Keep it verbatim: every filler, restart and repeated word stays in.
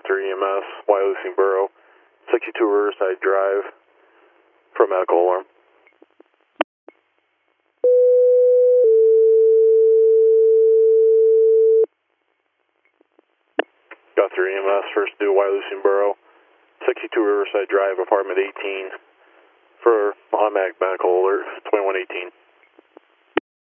Guthrie E M S, Wyalusing Borough, sixty-two Riverside Drive, for medical alarm. Guthrie E M S, first due Wyalusing Borough, sixty-two Riverside Drive, apartment eighteen, for automatic medical alert, twenty-one eighteen.